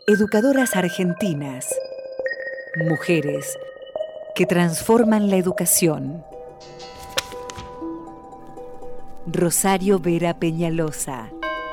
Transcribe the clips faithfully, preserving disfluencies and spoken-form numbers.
Educadoras argentinas. Mujeres que transforman la educación. Rosario Vera Peñalosa.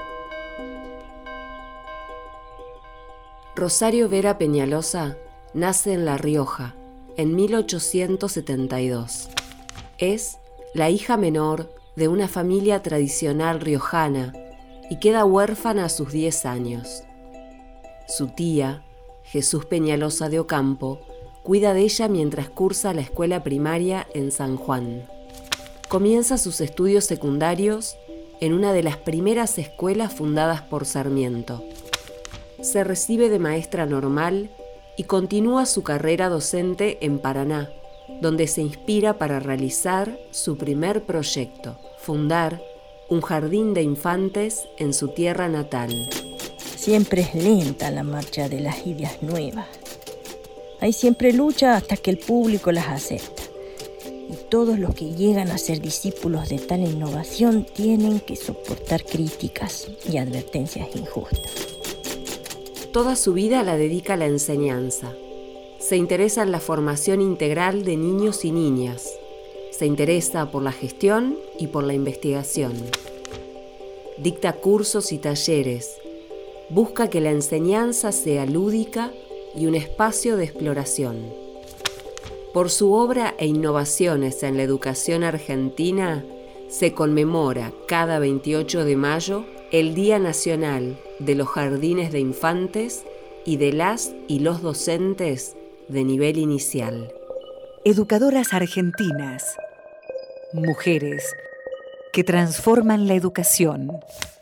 Rosario Vera Peñalosa nace en La Rioja en mil ochocientos setenta y dos. Es la hija menor de una familia tradicional riojana y queda huérfana a sus diez años. Su tía, Jesús Peñalosa de Ocampo, cuida de ella mientras cursa la escuela primaria en San Juan. Comienza sus estudios secundarios en una de las primeras escuelas fundadas por Sarmiento. Se recibe de maestra normal y continúa su carrera docente en Paraná, donde se inspira para realizar su primer proyecto, fundar un jardín de infantes en su tierra natal. Siempre es lenta la marcha de las ideas nuevas. Hay siempre lucha hasta que el público las acepta. Y todos los que llegan a ser discípulos de tal innovación tienen que soportar críticas y advertencias injustas. Toda su vida la dedica a la enseñanza. Se interesa en la formación integral de niños y niñas. Se interesa por la gestión y por la investigación. Dicta cursos y talleres. Busca que la enseñanza sea lúdica y un espacio de exploración. Por su obra e innovaciones en la educación argentina, se conmemora cada veintiocho de mayo el Día Nacional de los Jardines de Infantes y de las y los docentes de nivel inicial. Educadoras argentinas. Mujeres que transforman la educación.